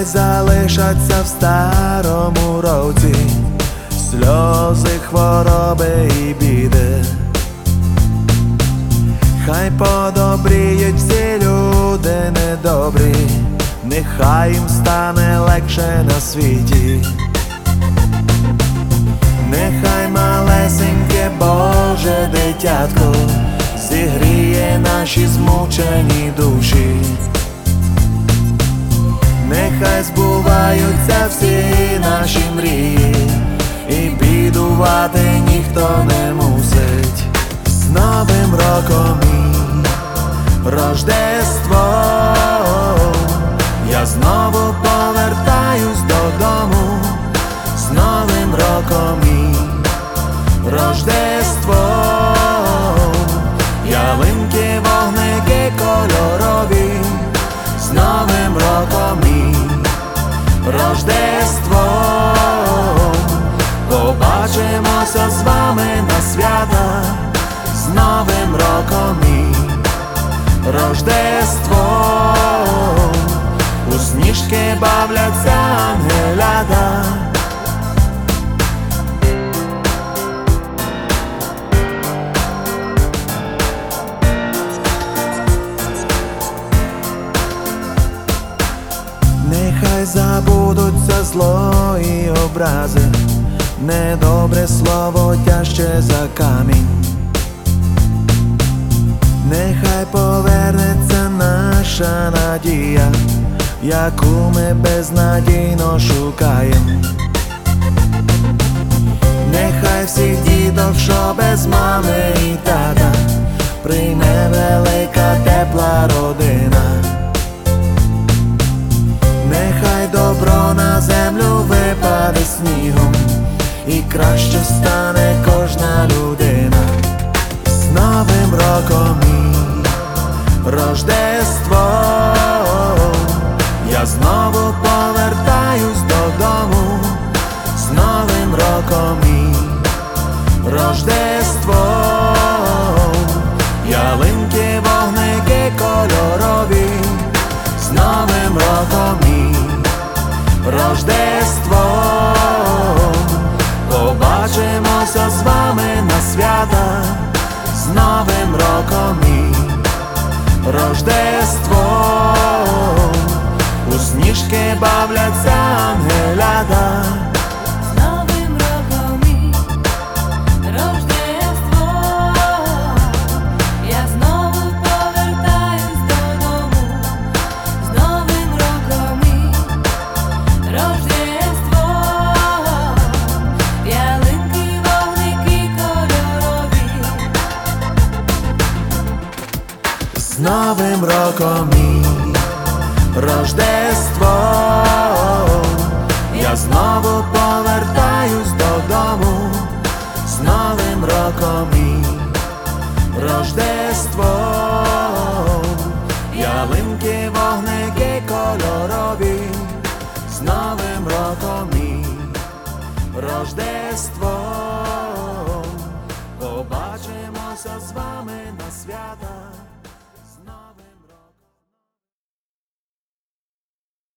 нехай залишаться в старому році сльози, хвороби і біди. Хай подобріють всі люди недобрі, нехай їм стане легше на світі. Нехай малесеньке Боже дитятко зігріє наші змучені душі. Нехай збуваються всі наші мрії, і бідувати ніхто не мусить. З Новим роком і Рождеством я знову повертаюсь додому. З Новим роком і Рождеством ялинки, вогники кольорові. З Новим роком і Рождеством побачимося з вами на свята. З Новим роком і Рождеством у сніжки бавляться ангелята. Нехай забудуться зло і образи, недобре слово тяжче за камінь. Нехай повернеться наша надія, яку ми безнадійно шукаємо. Нехай всіх діток, що без мами і тата, прийме велика тепла родина. Нехай добро на землю випаде снігом, і краще стане кожна людина. З Новим роком і Рождеством я знову повертаюсь додому. З Новим роком і Рождеством ялинки, вогники кольорові. З Новим роком і Рождеством побачимося з вами на свята. З Новим роком і Рождеством у сніжки бавляться ангелята. З Новим роком і Рождеством я знову повертаюсь додому. З Новим роком і Рождеством ялинки, вогники кольорові. З Новим роком і Рождеством я знову повертаюсь додому. З Новим роком і Рождеством ялинки, вогники кольорові. З Новим роком і Рождеством побачимося з вами на свята.